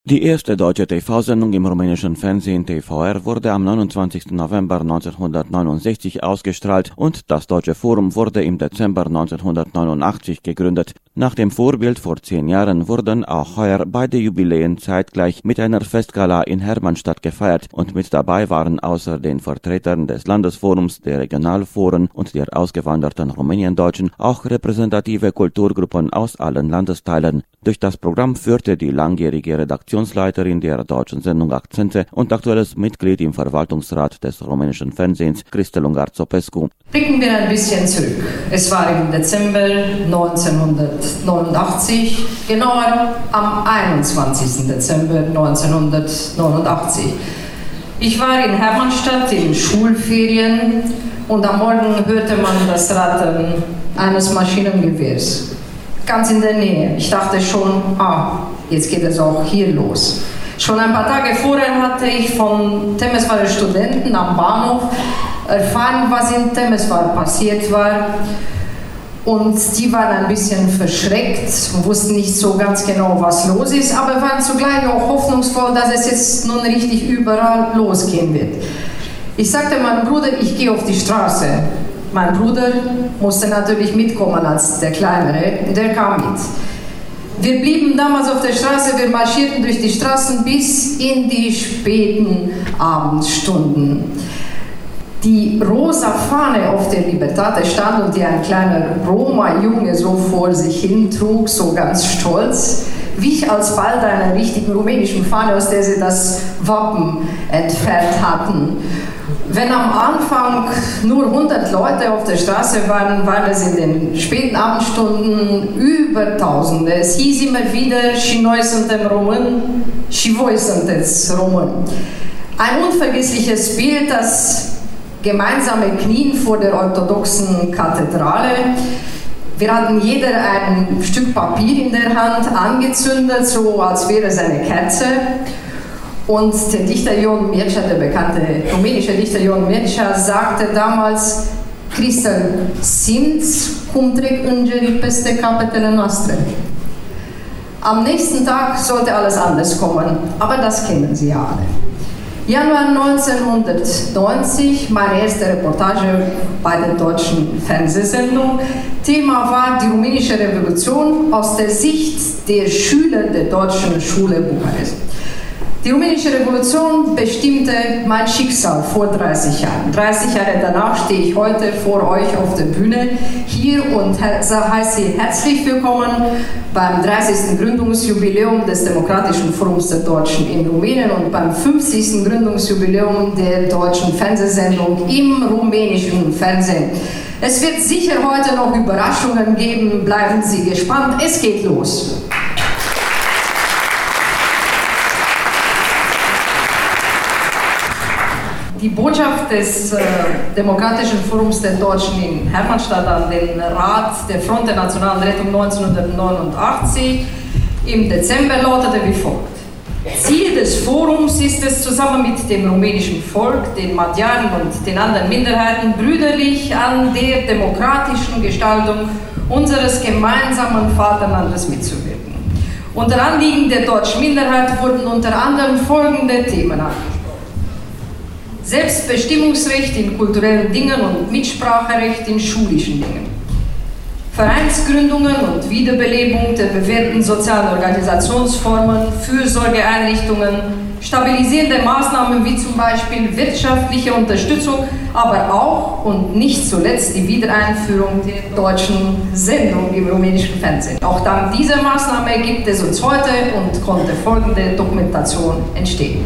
Die erste deutsche TV-Sendung im rumänischen Fernsehen TVR wurde am 29. November 1969 ausgestrahlt und das Deutsche Forum wurde im Dezember 1989 gegründet. Nach dem Vorbild vor 10 Jahren wurden auch heuer beide Jubiläen zeitgleich mit einer Festgala in Hermannstadt gefeiert und mit dabei waren außer den Vertretern des Landesforums, der Regionalforen und der ausgewanderten Rumäniendeutschen auch repräsentative Kulturgruppen aus allen Landesteilen. Durch das Programm führte die langjährige Redaktionsleiterin der deutschen Sendung Akzente und aktuelles Mitglied im Verwaltungsrat des rumänischen Fernsehens, Christel Ungar-Țopescu. Blicken wir ein bisschen zurück. Es war im Dezember 1989, genauer am 21. Dezember 1989. Ich war in Hermannstadt in Schulferien und am Morgen hörte man das Rattern eines Maschinengewehrs. Ganz in der Nähe. Ich dachte schon, jetzt geht es auch hier los. Schon ein paar Tage vorher hatte ich von Temesvarer Studenten am Bahnhof erfahren, was in Temesvar passiert war. Und die waren ein bisschen verschreckt und wussten nicht so ganz genau, was los ist, aber waren zugleich auch hoffnungsvoll, dass es jetzt nun richtig überall losgehen wird. Ich sagte meinem Bruder, ich gehe auf die Straße. Mein Bruder musste natürlich mitkommen als der Kleinere, der kam mit. Wir blieben damals auf der Straße, wir marschierten durch die Straßen bis in die späten Abendstunden. Die rosa Fahne auf der Libertate stand und die ein kleiner Roma-Junge so vor sich hin trug, so ganz stolz, wich alsbald einer richtigen rumänischen Fahne, aus der sie das Wappen entfernt hatten. Wenn am Anfang nur 100 Leute auf der Straße waren, waren es in den späten Abendstunden über Tausende. Es hieß immer wieder, și noi suntem români, și voi sunteți români. Ein unvergessliches Bild, das gemeinsame Knien vor der orthodoxen Kathedrale. Wir hatten jeder ein Stück Papier in der Hand, angezündet, so als wäre es eine Kerze. Und der Dichter Ion Mircea, der bekannte rumänische Dichter Ion Mircea, sagte damals, Christel, simți cum trec îngerii peste capetele noastre. Am nächsten Tag sollte alles anders kommen, aber das kennen Sie ja alle. Januar 1990, meine erste Reportage bei der deutschen Fernsehsendung. Thema war die rumänische Revolution aus der Sicht der Schüler der deutschen Schule Bukarest. Die rumänische Revolution bestimmte mein Schicksal vor 30 Jahren. 30 Jahre danach stehe ich heute vor euch auf der Bühne hier und heiße Sie herzlich willkommen beim 30. Gründungsjubiläum des Demokratischen Forums der Deutschen in Rumänien und beim 50. Gründungsjubiläum der deutschen Fernsehsendung im rumänischen Fernsehen. Es wird sicher heute noch Überraschungen geben, bleiben Sie gespannt, es geht los. Die Botschaft des Demokratischen Forums der Deutschen in Hermannstadt an den Rat der Front der Nationalen Rettung 1989 im Dezember lautete wie folgt. Ziel des Forums ist es, zusammen mit dem rumänischen Volk, den Magyaren und den anderen Minderheiten brüderlich an der demokratischen Gestaltung unseres gemeinsamen Vaterlandes mitzuwirken. Unter Anliegen der deutschen Minderheit wurden unter anderem folgende Themen angesprochen. Selbstbestimmungsrecht in kulturellen Dingen und Mitspracherecht in schulischen Dingen. Vereinsgründungen und Wiederbelebung der bewährten sozialen Organisationsformen, Fürsorgeeinrichtungen, stabilisierende Maßnahmen wie zum Beispiel wirtschaftliche Unterstützung, aber auch und nicht zuletzt die Wiedereinführung der deutschen Sendung im rumänischen Fernsehen. Auch dank dieser Maßnahme gibt es uns heute und konnte folgende Dokumentation entstehen.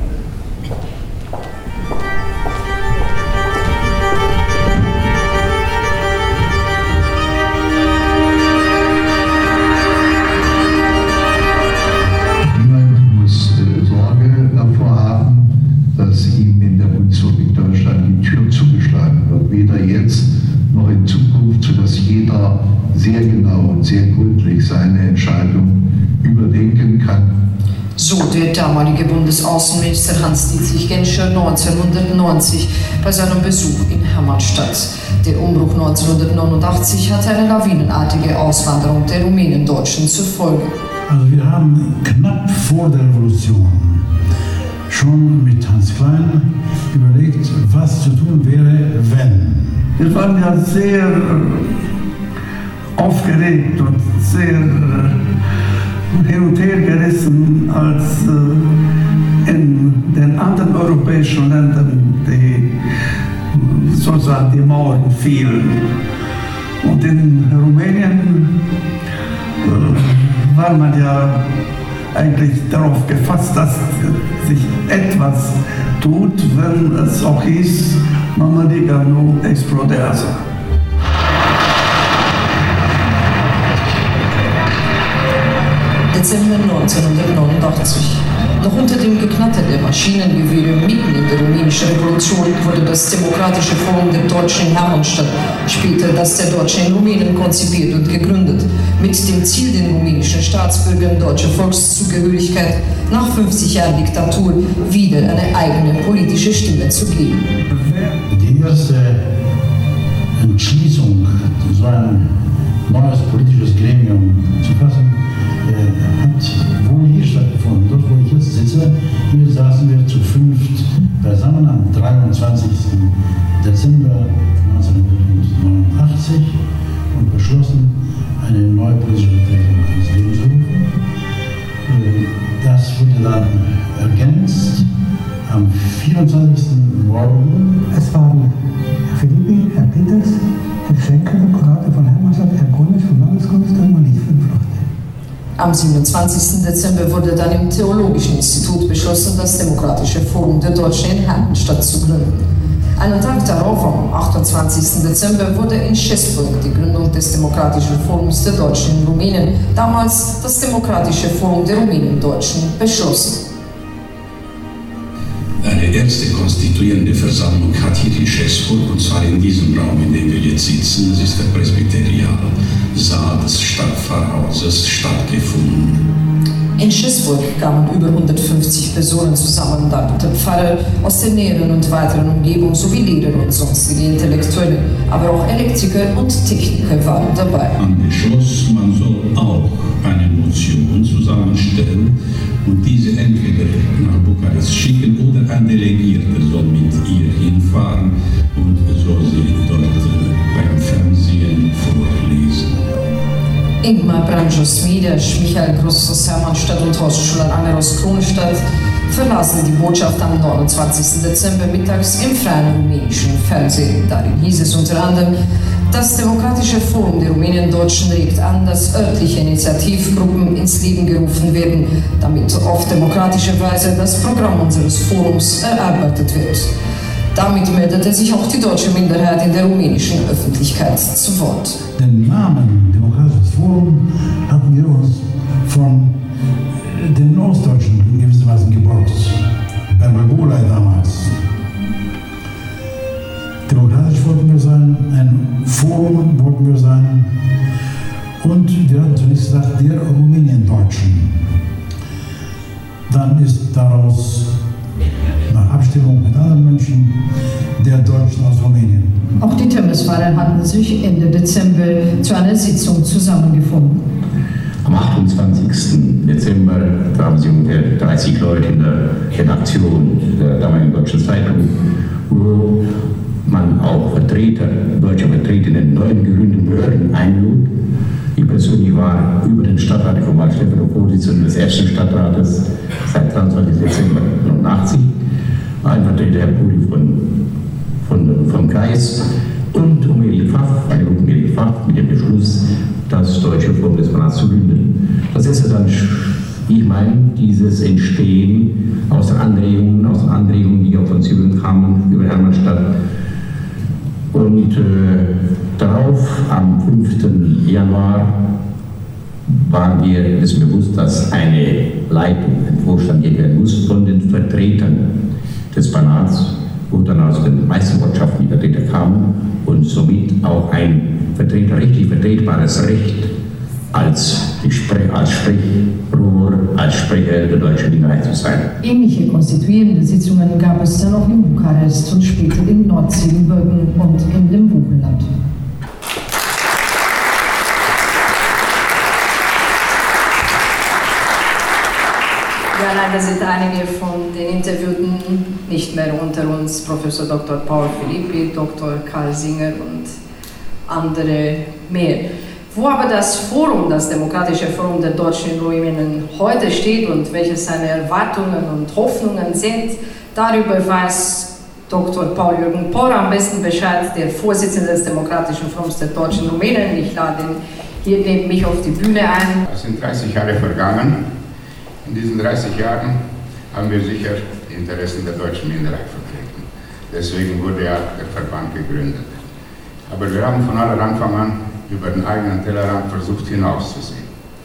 Sehr genau und sehr gründlich seine Entscheidung überdenken kann. So der damalige Bundesaußenminister Hans-Dietrich Genscher 1990 bei seinem Besuch in Hermannstadt. Der Umbruch 1989 hatte eine lawinenartige Auswanderung der Rumänen-Deutschen zur Folge. Also wir haben knapp vor der Revolution schon mit Hans Klein überlegt, was zu tun wäre, wenn. Wir waren ja sehr aufgeregt und sehr hin und her gerissen, als in den anderen europäischen Ländern sozusagen die Mauern fielen. Und in Rumänien war man ja eigentlich darauf gefasst, dass sich etwas tut, wenn es auch hieß, Mama diga nu explodează. Dezember 1989. Noch unter dem Geknatter der Maschinengewehre mitten in der rumänischen Revolution wurde das Demokratische Forum der Deutschen in Hermannstadt, später das der Deutschen in Rumänien, konzipiert und gegründet, mit dem Ziel, den rumänischen Staatsbürgern deutsche Volkszugehörigkeit nach 50 Jahren Diktatur wieder eine eigene politische Stimme zu geben. Die erste Entschließung, so ein neues politisches Gremium zu fassen, hat wohl hier stattgefunden. Dort, wo ich jetzt sitze, hier saßen wir zu fünft beisammen am 23. Dezember 1989 und beschlossen, eine neue politische Vertretung ins Leben zu rufen. Das wurde dann ergänzt am 24. Morgen. Es waren Herr Philippi, Herr Peters, Herr Schenker, Kurate von Hermannstadt, Herr Grunisch von Landeskunstsamt und ich fünf Leute. Am 27. Dezember wurde dann im Theologischen Institut beschlossen, das Demokratische Forum der Deutschen in Hermannstadt zu gründen. Einen Tag darauf, am 28. Dezember, wurde in Schäßburg die Gründung des Demokratischen Forums der Deutschen in Rumänien, damals das Demokratische Forum der Rumänen-Deutschen, beschlossen. Eine erste konstituierende Versammlung hat hier in Schäßburg, und zwar in diesem Raum, in dem wir jetzt sitzen, das ist der Presbyterialsaal des Stadtpfarrhauses, stattgefunden. In Schäßburg kamen über 150 Personen zusammen, darunter Pfarrer aus der näheren und weiteren Umgebung sowie Lehrer und sonstige Intellektuelle, aber auch Elektriker und Techniker waren dabei. Man beschloss, man soll auch eine Motion zusammenstellen und diese entweder nach Bukarest schicken oder ein Delegierter soll mit ihr hinfahren und soll sie dort beim Fernsehen vorlesen. Ingmar Branjos-Mieders, Michael Gross aus Hermannstadt und Horst Schuler-Anger aus Kronstadt verlassen die Botschaft am 29. Dezember mittags im freien rumänischen Fernsehen. Darin hieß es unter anderem: Das Demokratische Forum der Rumänen-Deutschen regt an, dass örtliche Initiativgruppen ins Leben gerufen werden, damit auf demokratische Weise das Programm unseres Forums erarbeitet wird. Damit meldete sich auch die deutsche Minderheit in der rumänischen Öffentlichkeit zu Wort. Den Namen Demokratisches Forum hatten wir uns von den Ostdeutschen in gewisser Weise geborgt. Berber-Boley damals. Demokratisch wollten wir sein, ein Forum wollten wir sein, und wir hatten zunächst gesagt, der Rumänien-Deutschen. Dann ist daraus nach Abstimmung mit anderen Menschen der Deutschen aus Rumänien. Auch die Temesfahrer hatten sich Ende Dezember zu einer Sitzung zusammengefunden. Am 28. Dezember haben sie ungefähr 30 Leute in der Redaktion der damaligen Deutschen Zeitung, wo man auch deutsche Vertreter in den neuen gegründeten Behörden einlud. Ich persönlich war über den Stadtrat, ich war stellvertretender Vorsitzender des ersten Stadtrates seit 23. Dezember 1989, ein Vertreter, Herr Pudi vom Kreis, und Umerik Pfaff, eine Gruppe Umerik Pfaff, mit dem Beschluss, das Deutsche Forum des Parlaments zu gründen. Das ist ja dann, ich meine, dieses Entstehen aus den Anregungen, die auch von Syrien kamen, über Hermannstadt. Und darauf, am 5. Januar, waren wir es bewusst, dass eine Leitung, ein Vorstand hier werden muss, von den Vertretern des Parlaments, wo dann aus den meisten Ortschaften die Vertreter kamen und somit auch ein richtig vertretbares Recht als Sprechrohr, als Sprecher der deutschen Minderheit zu sein. Ähnliche konstituierende Sitzungen gab es dann auch in Bukarest und später in Nordsiebenbürgen und in dem Buchenland. leider sind einige von den Interviewten nicht mehr unter uns, Professor Dr. Paul Philippi, Dr. Karl Singer und andere mehr. Wo aber das Forum, das Demokratische Forum der Deutschen in Rumänien heute steht und welche seine Erwartungen und Hoffnungen sind, darüber weiß Dr. Paul-Jürgen Por am besten Bescheid, der Vorsitzende des Demokratischen Forums der Deutschen in Rumänien. Ich lade ihn hier neben mich auf die Bühne ein. Es sind 30 Jahre vergangen. In diesen 30 Jahren haben wir sicher die Interessen der deutschen Minderheit vertreten. Deswegen wurde ja der Verband gegründet. Aber wir haben von Anfang an über den eigenen Tellerrand versucht hinauszusehen.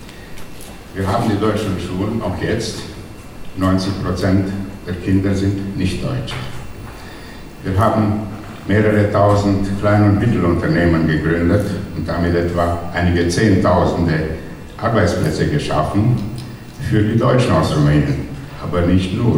Wir haben die deutschen Schulen, auch jetzt, 90% der Kinder sind nicht Deutsche. Wir haben mehrere tausend Klein- und Mittelunternehmen gegründet und damit etwa einige Zehntausende Arbeitsplätze geschaffen für die Deutschen aus Rumänien, aber nicht nur.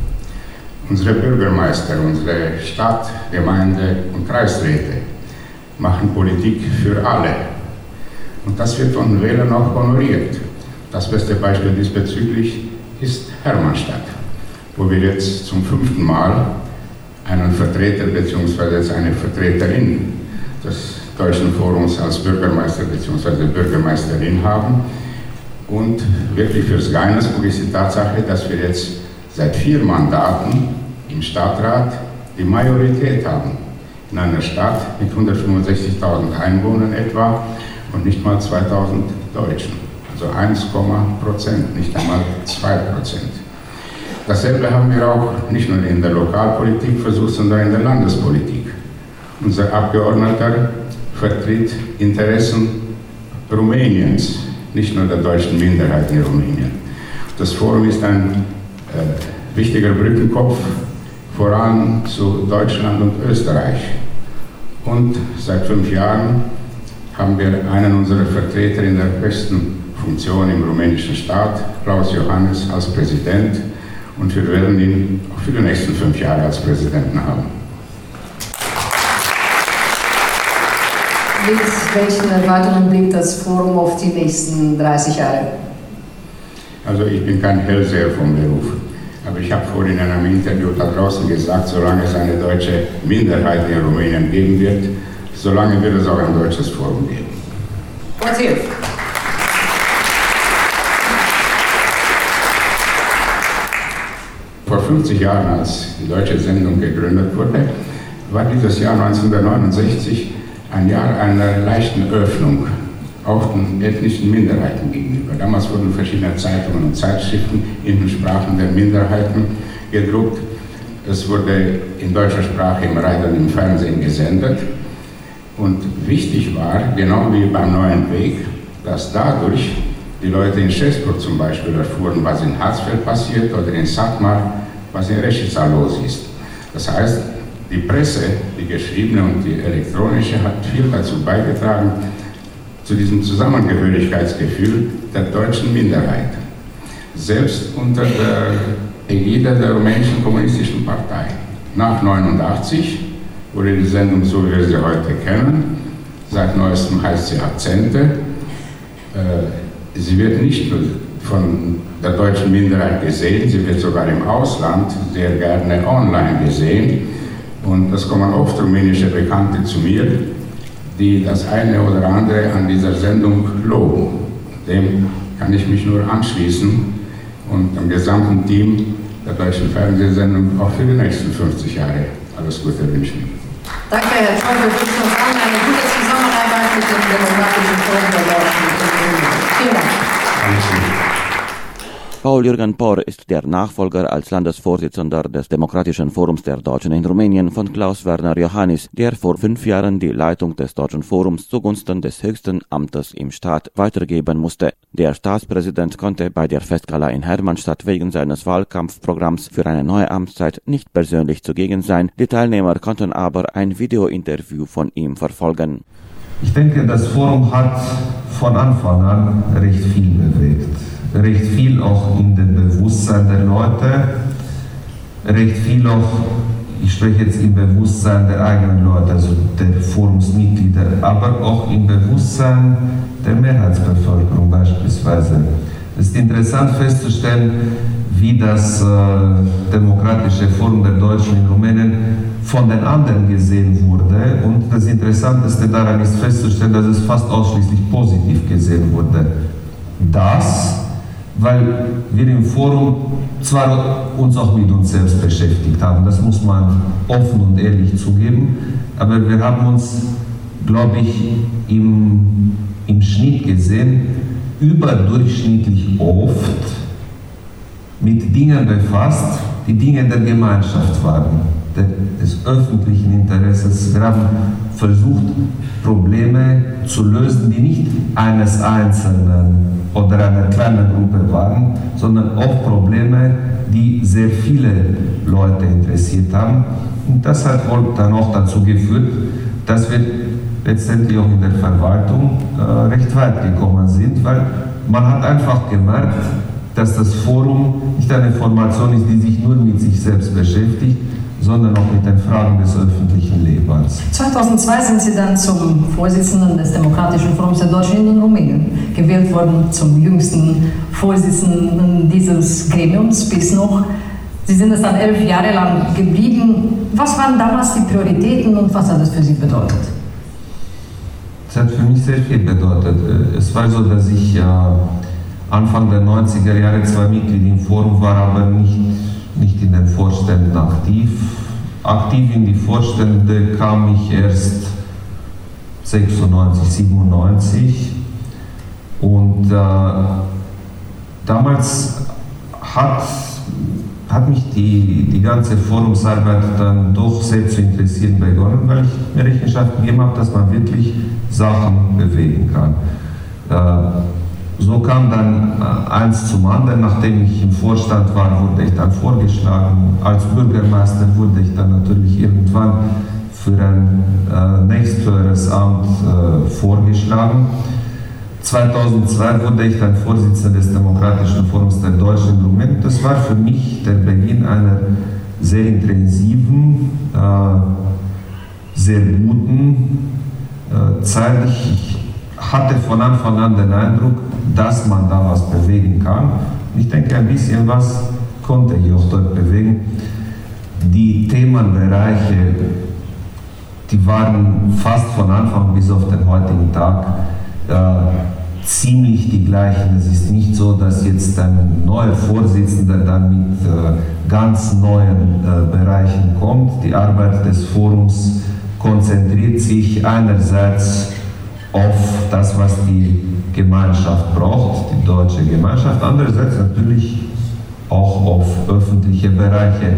Unsere Bürgermeister, unsere Stadt-, Gemeinde- und Kreisräte machen Politik für alle. Und das wird von den Wählern auch honoriert. Das beste Beispiel diesbezüglich ist Hermannstadt, wo wir jetzt zum 5. Mal einen Vertreter bzw. eine Vertreterin des Deutschen Forums als Bürgermeister bzw. Bürgermeisterin haben. Und wirklich fürs Geheimnisbuch ist die Tatsache, dass wir jetzt seit 4 Mandaten im Stadtrat die Majorität haben. In einer Stadt mit 165.000 Einwohnern etwa und nicht mal 2.000 Deutschen. Also 1%, nicht einmal 2%. Dasselbe haben wir auch nicht nur in der Lokalpolitik versucht, sondern in der Landespolitik. Unser Abgeordneter vertritt Interessen Rumäniens, nicht nur der deutschen Minderheit in Rumänien. Das Forum ist ein wichtiger Brückenkopf voran zu Deutschland und Österreich. Und seit 5 Jahren haben wir einen unserer Vertreter in der höchsten Funktion im rumänischen Staat, Klaus Iohannis, als Präsident. Und wir werden ihn auch für die nächsten 5 Jahre als Präsidenten haben. Mit welchen Erwartungen blickt das Forum auf die nächsten 30 Jahre? Also ich bin kein Hellseher vom Beruf, aber ich habe vorhin in einem Interview da draußen gesagt, solange es eine deutsche Minderheit in Rumänien geben wird, solange wird es auch ein deutsches Forum geben. What's here? Vor 50 Jahren, als die deutsche Sendung gegründet wurde, war dieses Jahr 1969 ein Jahr einer leichten Öffnung auch den ethnischen Minderheiten gegenüber. Damals wurden verschiedene Zeitungen und Zeitschriften in den Sprachen der Minderheiten gedruckt. Es wurde in deutscher Sprache im Radio und im Fernsehen gesendet. Und wichtig war, genau wie beim Neuen Weg, dass dadurch die Leute in Schäßburg zum Beispiel erfuhren, was in Harzfeld passiert oder in Satmar, was in Rešica los ist. Das heißt, die Presse, die geschriebene und die elektronische, hat viel dazu beigetragen, zu diesem Zusammengehörigkeitsgefühl der deutschen Minderheit. Selbst unter der Ägide der rumänischen kommunistischen Partei. Nach 1989 wurde die Sendung, so wie wir sie heute kennen, seit neuestem heißt sie Akzente. Sie wird nicht nur von der deutschen Minderheit gesehen, sie wird sogar im Ausland sehr gerne online gesehen. Und es kommen oft rumänische Bekannte zu mir, die das eine oder andere an dieser Sendung loben. Dem kann ich mich nur anschließen und dem gesamten Team der deutschen Fernsehsendung auch für die nächsten 50 Jahre alles Gute wünschen. Danke, Herr Scholl. Wir wünschen uns allen eine gute Zusammenarbeit mit dem Demokratischen Forum der Deutschen. Vielen Dank. Paul-Jürgen Por ist der Nachfolger als Landesvorsitzender des Demokratischen Forums der Deutschen in Rumänien von Klaus-Werner Iohannis, der vor 5 Jahren die Leitung des Deutschen Forums zugunsten des höchsten Amtes im Staat weitergeben musste. Der Staatspräsident konnte bei der Festgala in Hermannstadt wegen seines Wahlkampfprogramms für eine neue Amtszeit nicht persönlich zugegen sein. Die Teilnehmer konnten aber ein Videointerview von ihm verfolgen. Ich denke, das Forum hat von Anfang an recht viel bewegt. Recht viel auch in dem Bewusstsein der Leute, recht viel auch, ich spreche jetzt im Bewusstsein der eigenen Leute, also der Forumsmitglieder, aber auch im Bewusstsein der Mehrheitsbevölkerung beispielsweise. Es ist interessant festzustellen, wie das Demokratische Forum der Deutschen in Rumänien von den anderen gesehen wurde. Und das Interessanteste daran ist festzustellen, dass es fast ausschließlich positiv gesehen wurde. Das, weil wir im Forum zwar uns auch mit uns selbst beschäftigt haben, das muss man offen und ehrlich zugeben, aber wir haben uns, glaube ich, im Schnitt gesehen, überdurchschnittlich oft mit Dingen befasst, die Dinge der Gemeinschaft waren, des öffentlichen Interesses. Wir haben versucht, Probleme zu lösen, die nicht eines Einzelnen oder einer kleinen Gruppe waren, sondern auch Probleme, die sehr viele Leute interessiert haben. Und das hat wohl dann auch dazu geführt, dass wir letztendlich auch in der Verwaltung recht weit gekommen sind, weil man hat einfach gemerkt, dass das Forum nicht eine Formation ist, die sich nur mit sich selbst beschäftigt, sondern auch mit den Fragen des öffentlichen Lebens. 2002 sind Sie dann zum Vorsitzenden des Demokratischen Forums der Deutschen in Rumänien gewählt worden, zum jüngsten Vorsitzenden dieses Gremiums bis noch. Sie sind es dann 11 Jahre lang geblieben. Was waren damals die Prioritäten und was hat das für Sie bedeutet? Es hat für mich sehr viel bedeutet. Es war so, dass ich Anfang der 90er Jahre zwar Mitglied im Forum war, aber nicht in den Vorständen aktiv. Aktiv in die Vorstände kam ich erst 96, 97 und damals hat mich die ganze Forumsarbeit dann doch sehr zu interessieren begonnen, weil ich mir Rechenschaft gegeben habe, dass man wirklich Sachen bewegen kann. So kam dann eins zum anderen. Nachdem ich im Vorstand war, wurde ich dann vorgeschlagen. Als Bürgermeister wurde ich dann natürlich irgendwann für ein nächsthöheres Amt vorgeschlagen. 2002 wurde ich dann Vorsitzender des Demokratischen Forums der Deutschen in Rumänien. Das war für mich der Beginn einer sehr intensiven, sehr guten Zeit. Ich hatte von Anfang an den Eindruck, dass man da was bewegen kann. Und ich denke, ein bisschen was konnte ich auch dort bewegen. Die Themenbereiche, die waren fast von Anfang bis auf den heutigen Tag ziemlich die gleichen. Es ist nicht so, dass jetzt ein neuer Vorsitzender dann mit ganz neuen Bereichen kommt. Die Arbeit des Forums konzentriert sich einerseits auf das, was die Gemeinschaft braucht, die deutsche Gemeinschaft, andererseits natürlich auch auf öffentliche Bereiche.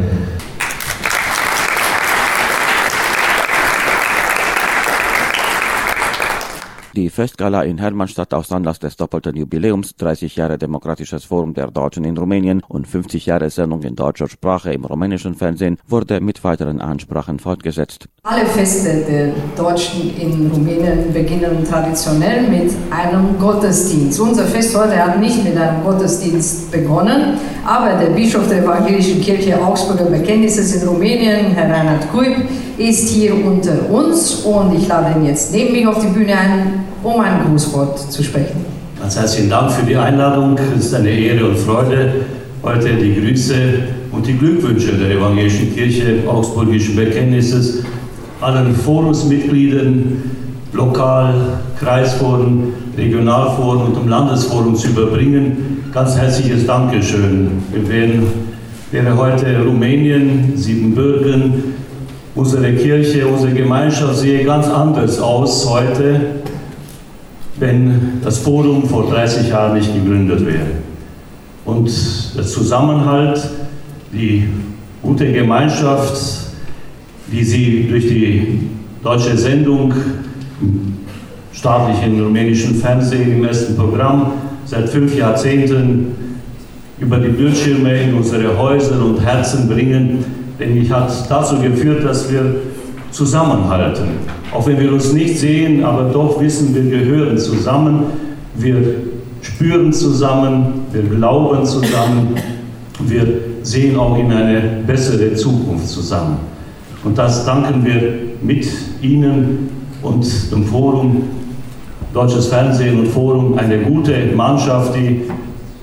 Die Festgala in Hermannstadt aus Anlass des doppelten Jubiläums 30 Jahre Demokratisches Forum der Deutschen in Rumänien und 50 Jahre Sendung in deutscher Sprache im rumänischen Fernsehen wurde mit weiteren Ansprachen fortgesetzt. Alle Feste der Deutschen in Rumänien beginnen traditionell mit einem Gottesdienst. Unser Fest heute hat nicht mit einem Gottesdienst begonnen, aber der Bischof der Evangelischen Kirche Augsburger Bekenntnisses in Rumänien, Herr Reinhard Kuip, ist hier unter uns und ich lade ihn jetzt neben mich auf die Bühne ein, um ein Grußwort zu sprechen. Ganz herzlichen Dank für die Einladung. Es ist eine Ehre und Freude, heute die Grüße und die Glückwünsche der Evangelischen Kirche Augsburgischen Bekenntnisses allen Forumsmitgliedern, Lokal-, Kreisforen, Regionalforen und dem Landesforum zu überbringen. Ganz herzliches Dankeschön. Wäre heute Rumänien, Siebenbürgen, unsere Kirche, unsere Gemeinschaft sehe ganz anders aus heute, wenn das Forum vor 30 Jahren nicht gegründet wäre. Und der Zusammenhalt, die gute Gemeinschaft, die Sie durch die deutsche Sendung im staatlichen rumänischen Fernsehen im ersten Programm seit 5 Jahrzehnten über die Bildschirme in unsere Häuser und Herzen bringen, denke ich, hat dazu geführt, dass wir zusammenhalten. Auch wenn wir uns nicht sehen, aber doch wissen, wir gehören zusammen, wir spüren zusammen, wir glauben zusammen, wir sehen auch in eine bessere Zukunft zusammen. Und das danken wir mit Ihnen und dem Forum, Deutsches Fernsehen und Forum, eine gute Mannschaft, die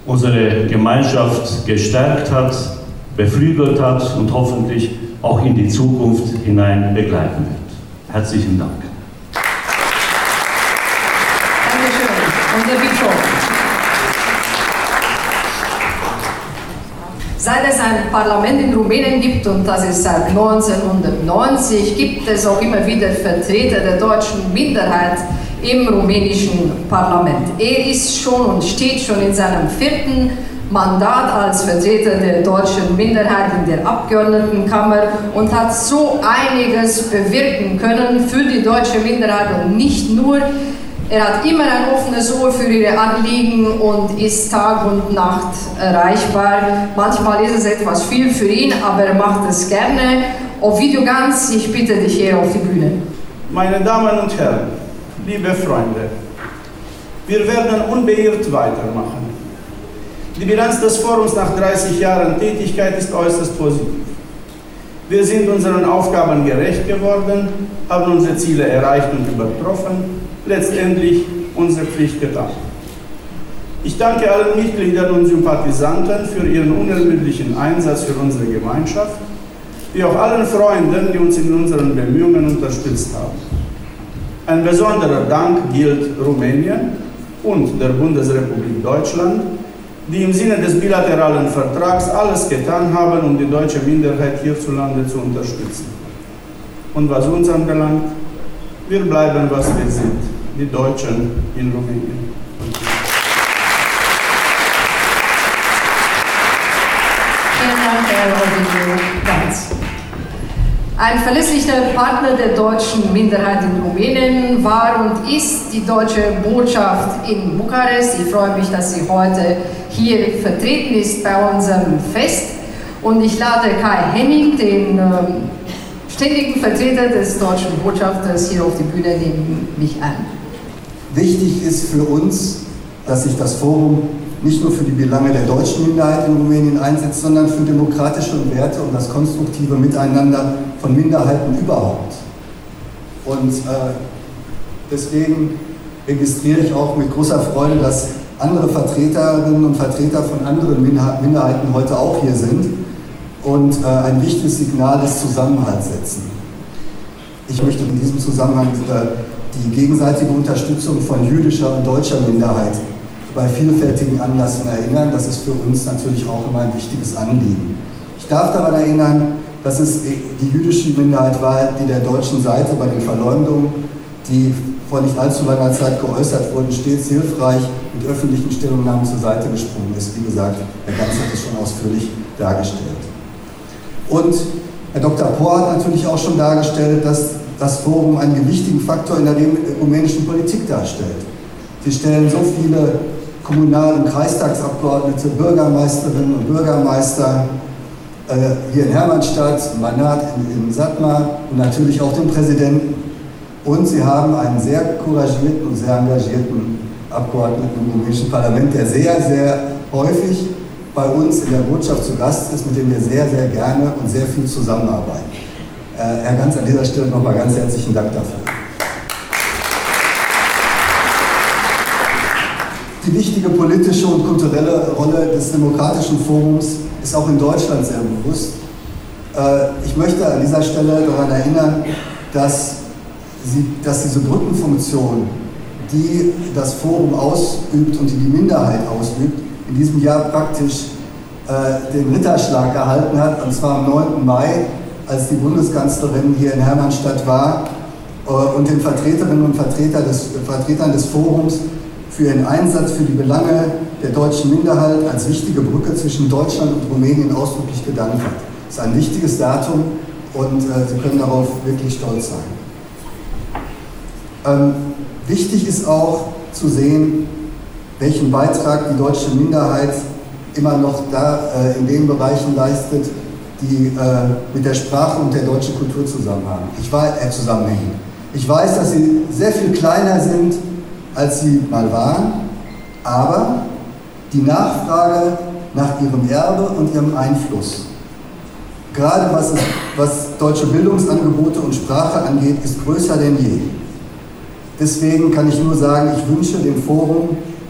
unsere Gemeinschaft gestärkt hat, beflügelt hat und hoffentlich auch in die Zukunft hinein begleiten wird. Herzlichen Dank. Dankeschön. Unser Bischof. Seit es ein Parlament in Rumänien gibt, und das ist seit 1990, gibt es auch immer wieder Vertreter der deutschen Minderheit im rumänischen Parlament. Er ist schon und steht schon in seinem 4. Mandat als Vertreter der deutschen Minderheit in der Abgeordnetenkammer und hat so einiges bewirken können für die deutsche Minderheit und nicht nur. Er hat immer ein offenes Ohr für ihre Anliegen und ist Tag und Nacht erreichbar. Manchmal ist es etwas viel für ihn, aber er macht es gerne. Ovidiu Ganz, ich bitte dich hier auf die Bühne. Meine Damen und Herren, liebe Freunde, wir werden unbeirrt weitermachen. Die Bilanz des Forums nach 30 Jahren Tätigkeit ist äußerst positiv. Wir sind unseren Aufgaben gerecht geworden, haben unsere Ziele erreicht und übertroffen, letztendlich unsere Pflicht getan. Ich danke allen Mitgliedern und Sympathisanten für ihren unermüdlichen Einsatz für unsere Gemeinschaft, wie auch allen Freunden, die uns in unseren Bemühungen unterstützt haben. Ein besonderer Dank gilt Rumänien und der Bundesrepublik Deutschland, die im Sinne des bilateralen Vertrags alles getan haben, um die deutsche Minderheit hierzulande zu unterstützen. Und was uns anbelangt, wir bleiben, was wir sind, die Deutschen in Rumänien. Vielen Dank, Herr Ovidiu Ganz. Ein verlässlicher Partner der deutschen Minderheit in Rumänien war und ist die deutsche Botschaft in Bukarest. Ich freue mich, dass sie heute hier vertreten ist bei unserem Fest. Und ich lade Kai Henning, den ständigen Vertreter des deutschen Botschafters, hier auf die Bühne neben mich ein. Wichtig ist für uns, dass sich das Forum nicht nur für die Belange der deutschen Minderheit in Rumänien einsetzt, sondern für demokratische Werte und das konstruktive Miteinander von Minderheiten überhaupt. Und deswegen registriere ich auch mit großer Freude, dass andere Vertreterinnen und Vertreter von anderen Minderheiten heute auch hier sind und ein wichtiges Signal des Zusammenhalts setzen. Ich möchte in diesem Zusammenhang die gegenseitige Unterstützung von jüdischer und deutscher Minderheit bei vielfältigen Anlässen erinnern. Das ist für uns natürlich auch immer ein wichtiges Anliegen. Ich darf daran erinnern, dass es die jüdische Minderheit war, die der deutschen Seite bei den Verleumdungen, die vor nicht allzu langer Zeit geäußert wurden, stets hilfreich mit öffentlichen Stellungnahmen zur Seite gesprungen ist. Wie gesagt, Herr Ganz hat es schon ausführlich dargestellt. Und Herr Dr. Pohr hat natürlich auch schon dargestellt, dass das Forum einen gewichtigen Faktor in der rumänischen Politik darstellt. Sie stellen so viele Kommunal- und Kreistagsabgeordnete, Bürgermeisterinnen und Bürgermeister hier in Hermannstadt, in Banat, in Satmar und natürlich auch den Präsidenten. Und sie haben einen sehr couragierten und sehr engagierten Abgeordneten im rumänischen Parlament, der sehr, sehr häufig bei uns in der Botschaft zu Gast ist, mit dem wir sehr, sehr gerne und sehr viel zusammenarbeiten. Herr Ganz, an dieser Stelle nochmal ganz herzlichen Dank dafür. Die wichtige politische und kulturelle Rolle des Demokratischen Forums ist auch in Deutschland sehr bewusst. Ich möchte an dieser Stelle daran erinnern, dass diese Brückenfunktion, die das Forum ausübt und die die Minderheit ausübt, in diesem Jahr praktisch den Ritterschlag erhalten hat, und zwar am 9. Mai, als die Bundeskanzlerin hier in Hermannstadt war und den Vertreterinnen und Vertretern des Forums für ihren Einsatz für die Belange der deutschen Minderheit als wichtige Brücke zwischen Deutschland und Rumänien ausdrücklich gedankt hat. Das ist ein wichtiges Datum und Sie können darauf wirklich stolz sein. Wichtig ist auch zu sehen, welchen Beitrag die deutsche Minderheit immer noch in den Bereichen leistet, die mit der Sprache und der deutschen Kultur zusammenhängen. Ich weiß, dass sie sehr viel kleiner sind, als sie mal waren, aber die Nachfrage nach ihrem Erbe und ihrem Einfluss, gerade was deutsche Bildungsangebote und Sprache angeht, ist größer denn je. Deswegen kann ich nur sagen, ich wünsche dem Forum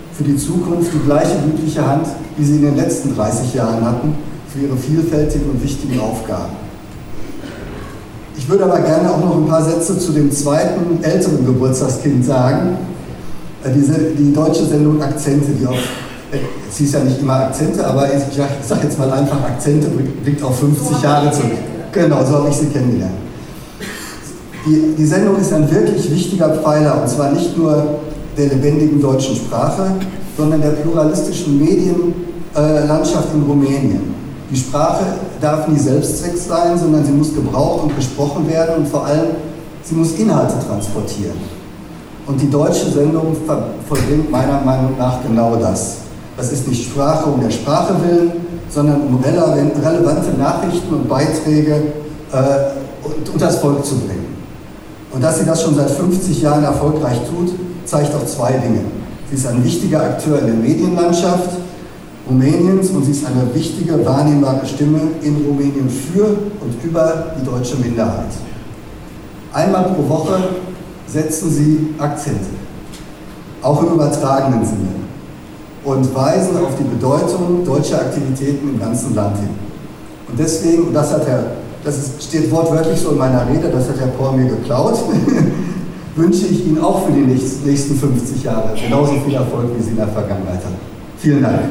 für die Zukunft die gleiche gütliche Hand, wie sie in den letzten 30 Jahren hatten, für ihre vielfältigen und wichtigen Aufgaben. Ich würde aber gerne auch noch ein paar Sätze zu dem zweiten, älteren Geburtstagskind sagen. Die deutsche Sendung Akzente, die auf, es hieß ja nicht immer Akzente, aber ich sage jetzt mal einfach Akzente, blickt auf 50 Jahre zurück. Genau, so habe ich sie kennengelernt. Die Sendung ist ein wirklich wichtiger Pfeiler, und zwar nicht nur der lebendigen deutschen Sprache, sondern der pluralistischen Medienlandschaft in Rumänien. Die Sprache darf nie Selbstzweck sein, sondern sie muss gebraucht und gesprochen werden, und vor allem, sie muss Inhalte transportieren. Und die deutsche Sendung vollbringt meiner Meinung nach genau das. Das ist nicht Sprache um der Sprache willen, sondern um relevante Nachrichten und Beiträge unters Volk zu bringen. Und dass sie das schon seit 50 Jahren erfolgreich tut, zeigt auch zwei Dinge. Sie ist ein wichtiger Akteur in der Medienlandschaft Rumäniens, und sie ist eine wichtige, wahrnehmbare Stimme in Rumänien für und über die deutsche Minderheit. Einmal pro Woche setzen sie Akzente, auch im übertragenen Sinne, und weisen auf die Bedeutung deutscher Aktivitäten im ganzen Land hin. Und deswegen, und das steht wortwörtlich so in meiner Rede, das hat Herr Pohr mir geklaut, wünsche ich Ihnen auch für die nächsten 50 Jahre genauso viel Erfolg, wie Sie in der Vergangenheit hatten. Vielen Dank.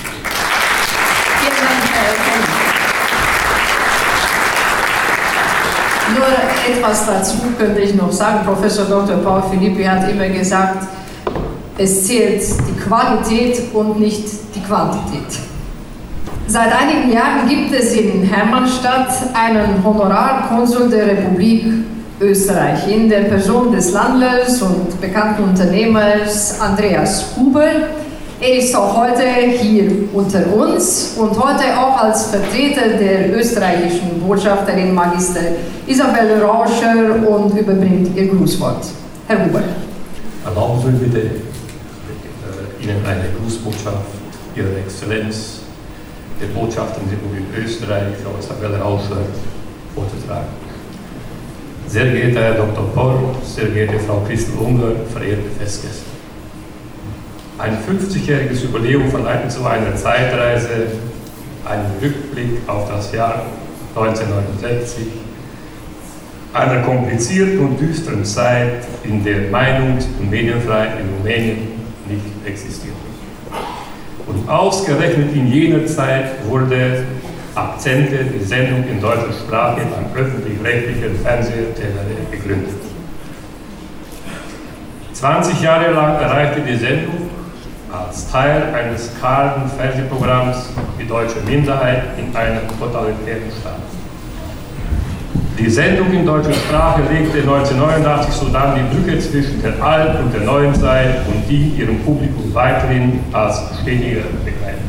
Nur etwas dazu könnte ich noch sagen. Professor Dr. Paul Philippi hat immer gesagt, es zählt die Qualität und nicht die Quantität. Seit einigen Jahren gibt es in Hermannstadt einen Honorarkonsul der Republik Österreich in der Person des Landlers und bekannten Unternehmers Andreas Huber. Er ist auch heute hier unter uns und heute auch als Vertreter der österreichischen Botschafterin Magister Isabel Rauscher und überbringt ihr Grußwort. Herr Huber. Erlauben Sie mir bitte, Ihnen eine Grußbotschaft Ihrer Exzellenz, der Botschafterin der Republik Österreich, Frau Isabel Rauscher, vorzutragen. Sehr geehrter Herr Dr. Pohr, sehr geehrte Frau Christel Unger, verehrte Festgäste. Ein 50-jähriges Jubiläum verleitet zu einer Zeitreise, einen Rückblick auf das Jahr 1969, einer komplizierten und düsteren Zeit, in der Meinungs- und Medienfreiheit in Rumänien nicht existierte. Und ausgerechnet in jener Zeit wurde Akzente, die Sendung in deutscher Sprache beim öffentlich-rechtlichen Fernseher TVR gegründet. 20 Jahre lang erreichte die Sendung als Teil eines kargen Fernsehprogramms die deutsche Minderheit in einem totalitären Staat. Die Sendung in deutscher Sprache legte 1989 sodann die Brücke zwischen der alten und der neuen Zeit und die ihrem Publikum weiterhin als stetiger begleitet.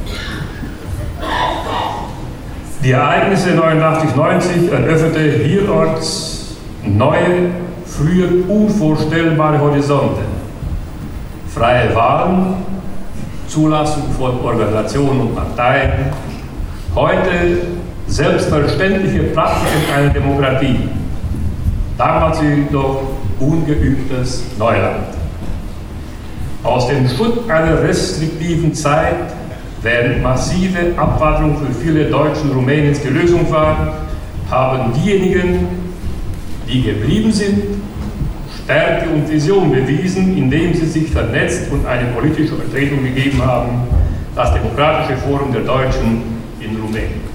Die Ereignisse 89-90 eröffnete hierorts neue, früher unvorstellbare Horizonte. Freie Wahlen, Zulassung von Organisationen und Parteien, heute selbstverständliche Praktiken einer Demokratie, damals jedoch ungeübtes Neuland. Aus dem Schutt einer restriktiven Zeit, während massive Abwanderung für viele Deutsche und Rumäniens die Lösung war, haben diejenigen, die geblieben sind, Stärke und Vision bewiesen, indem sie sich vernetzt und eine politische Vertretung gegeben haben, das Demokratische Forum der Deutschen in Rumänien.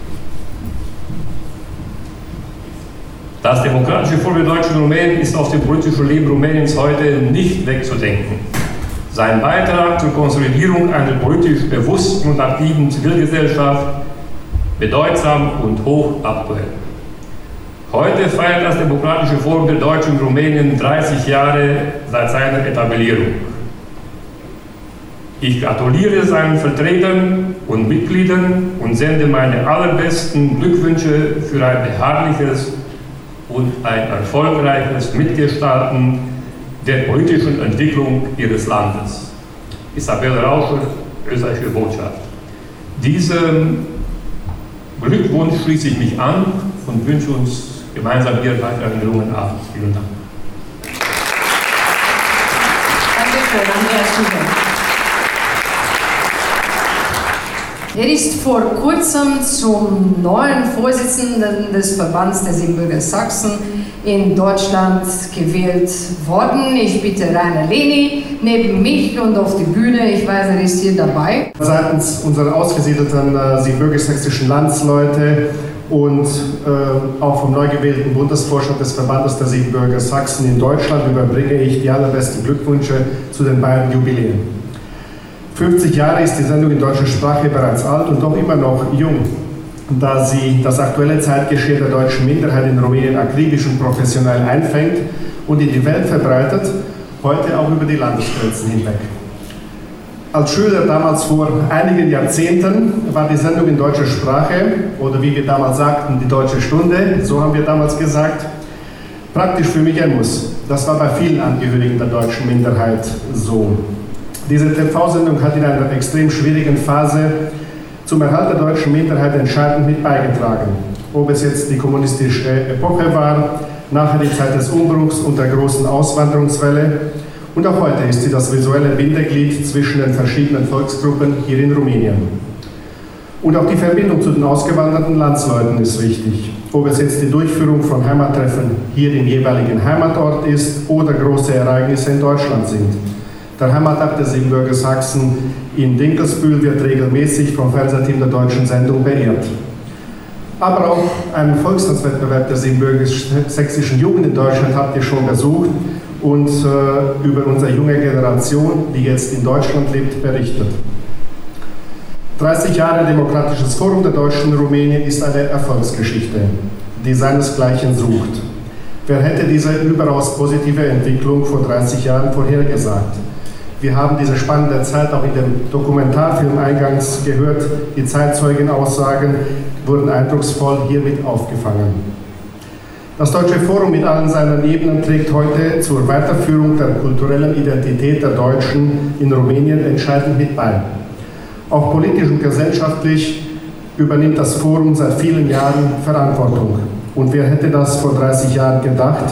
Das Demokratische Forum der Deutschen in Rumänien ist aus dem politischen Leben Rumäniens heute nicht wegzudenken. Sein Beitrag zur Konsolidierung einer politisch bewussten und aktiven Zivilgesellschaft bedeutsam und hochaktuell. Heute feiert das Demokratische Forum der Deutschen in Rumänien 30 Jahre seit seiner Etablierung. Ich gratuliere seinen Vertretern und Mitgliedern und sende meine allerbesten Glückwünsche für ein beharrliches und ein erfolgreiches Mitgestalten der politischen Entwicklung ihres Landes. Isabel Rauscher, österreichische Botschaft. Diesem Glückwunsch schließe ich mich an und wünsche uns gemeinsam hier weiter einen gelungenen Abend. Vielen Dank. Danke schön, Andreas Huber. Er ist vor kurzem zum neuen Vorsitzenden des Verbands der Siebenbürger Sachsen in Deutschland gewählt worden. Ich bitte Rainer Lehni neben mich und auf die Bühne. Ich weiß, er ist hier dabei. Seitens unserer ausgesiedelten siebenbürgersächsischen Landsleute und auch vom neu gewählten Bundesvorstand des Verbandes der Siebenbürger Sachsen in Deutschland überbringe ich die allerbesten Glückwünsche zu den beiden Jubiläen. 50 Jahre ist die Sendung in deutscher Sprache bereits alt und doch immer noch jung, da sie das aktuelle Zeitgeschehen der deutschen Minderheit in Rumänien akribisch und professionell einfängt und in die Welt verbreitet, heute auch über die Landesgrenzen hinweg. Als Schüler damals vor einigen Jahrzehnten war die Sendung in deutscher Sprache, oder wie wir damals sagten, die Deutsche Stunde, so haben wir damals gesagt, praktisch für mich ein Muss. Das war bei vielen Angehörigen der deutschen Minderheit so. Diese TV-Sendung hat in einer extrem schwierigen Phase zum Erhalt der deutschen Minderheit entscheidend mit beigetragen. Ob es jetzt die kommunistische Epoche war, nachher die Zeit des Umbruchs und der großen Auswanderungswelle, und auch heute ist sie das visuelle Bindeglied zwischen den verschiedenen Volksgruppen hier in Rumänien. Und auch die Verbindung zu den ausgewanderten Landsleuten ist wichtig. Ob es jetzt die Durchführung von Heimattreffen hier im jeweiligen Heimatort ist oder große Ereignisse in Deutschland sind. Der Heimattag der Siebenbürger Sachsen in Dinkelsbühl wird regelmäßig vom Fernsehteam der deutschen Sendung beehrt. Aber auch einen Volkstanzwettbewerb der siebenbürgersächsischen Jugend in Deutschland habt ihr schon besucht und über unsere junge Generation, die jetzt in Deutschland lebt, berichtet. 30 Jahre Demokratisches Forum der Deutschen in Rumänien ist eine Erfolgsgeschichte, die seinesgleichen sucht. Wer hätte diese überaus positive Entwicklung vor 30 Jahren vorhergesagt? Wir haben diese spannende Zeit auch in dem Dokumentarfilm eingangs gehört. Die Zeitzeugenaussagen wurden eindrucksvoll hiermit aufgefangen. Das Deutsche Forum mit allen seinen Ebenen trägt heute zur Weiterführung der kulturellen Identität der Deutschen in Rumänien entscheidend mit bei. Auch politisch und gesellschaftlich übernimmt das Forum seit vielen Jahren Verantwortung. Und wer hätte das vor 30 Jahren gedacht?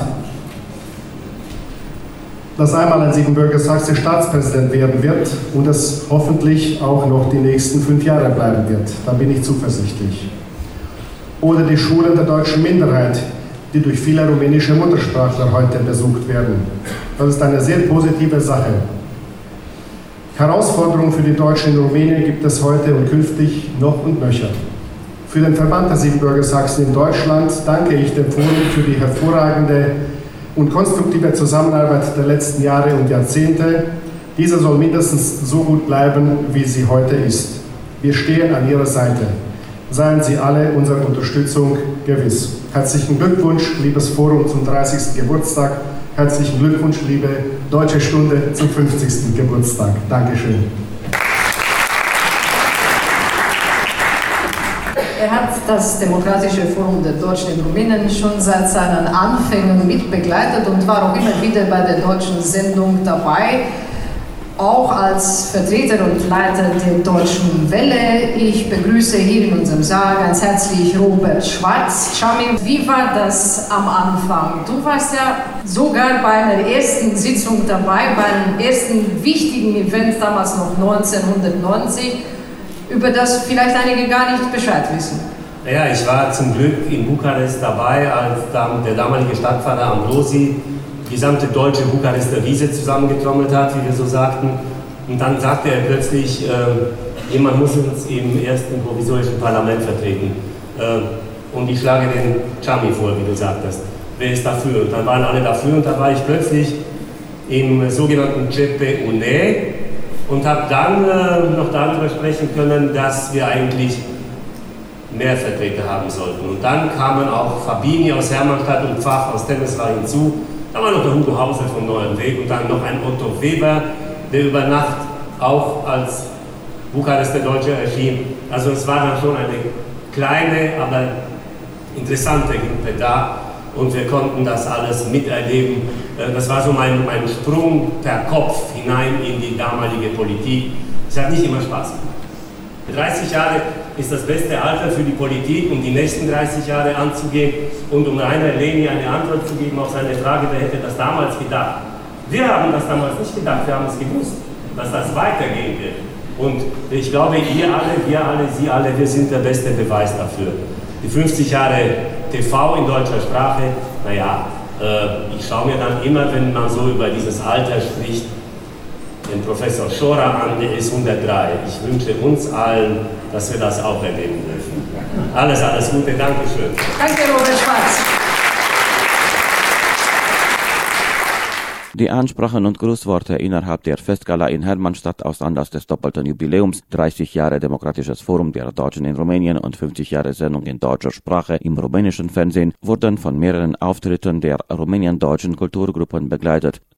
Dass einmal ein Siebenbürger Sachse Staatspräsident werden wird und es hoffentlich auch noch die nächsten 5 Jahre bleiben wird. Da bin ich zuversichtlich. Oder die Schulen der deutschen Minderheit, die durch viele rumänische Muttersprachler heute besucht werden. Das ist eine sehr positive Sache. Herausforderungen für die Deutschen in Rumänien gibt es heute und künftig noch und nöcher. Für den Verband der Siebenbürger Sachsen in Deutschland danke ich dem Forum für die hervorragende und konstruktive Zusammenarbeit der letzten Jahre und Jahrzehnte. Diese soll mindestens so gut bleiben, wie sie heute ist. Wir stehen an Ihrer Seite. Seien Sie alle unserer Unterstützung gewiss. Herzlichen Glückwunsch, liebes Forum, zum 30. Geburtstag. Herzlichen Glückwunsch, liebe Deutsche Stunde, zum 50. Geburtstag. Dankeschön. Er hat das Demokratische Forum der Deutschen in Rumänien schon seit seinen Anfängen mitbegleitet und war auch immer wieder bei der deutschen Sendung dabei, auch als Vertreter und Leiter der Deutschen Welle. Ich begrüße hier in unserem Saal ganz herzlich Robert Schwarz. Chami, wie war das am Anfang? Du warst ja sogar bei einer ersten Sitzung dabei, bei einem ersten wichtigen Event, damals noch 1990, über das vielleicht einige gar nicht Bescheid wissen. Ja, ich war zum Glück in Bukarest dabei, als der damalige Stadtpfarrer Ambrosi die gesamte deutsche Bukarester Wiese zusammengetrommelt hat, wie wir so sagten. Und dann sagte er plötzlich, jemand muss uns im ersten provisorischen Parlament vertreten. Und ich schlage den Chami vor, wie du sagtest. Wer ist dafür? Und dann waren alle dafür und da war ich plötzlich im sogenannten CPUNE und habe dann noch darüber sprechen können, dass wir eigentlich mehr Vertreter haben sollten. Und dann kamen auch Fabini aus Hermannstadt und Pfaff aus Temeswar hinzu. Da war noch der Hugo Hauser vom Neuen Weg und dann noch ein Otto Weber, der über Nacht auch als Bukarester Deutscher erschien. Also es war dann schon eine kleine, aber interessante Gruppe da und wir konnten das alles miterleben. Das war so mein Sprung per Kopf hinein in die damalige Politik. Es hat nicht immer Spaß gemacht. 30 Jahre ist das beste Alter für die Politik, um die nächsten 30 Jahre anzugehen und um Rainer Lehni eine Antwort zu geben auf seine Frage, wer hätte das damals gedacht. Wir haben das damals nicht gedacht, wir haben es gewusst, dass das weitergehen wird. Und ich glaube, ihr alle, wir alle, Sie alle, wir sind der beste Beweis dafür. Die 50 Jahre TV in deutscher Sprache, naja, ich schaue mir dann immer, wenn man so über dieses Alter spricht, den Professor Schorer an, der ist 103. Ich wünsche uns allen, dass wir das auch erleben dürfen. Alles Gute, Dankeschön. Danke, Robert Schwarz. Die Ansprachen und Grußworte innerhalb der Festgala in Hermannstadt aus Anlass des doppelten Jubiläums 30 Jahre Demokratisches Forum der Deutschen in Rumänien und 50 Jahre Sendung in deutscher Sprache im rumänischen Fernsehen wurden von mehreren Auftritten der rumänien-deutschen Kulturgruppen begleitet.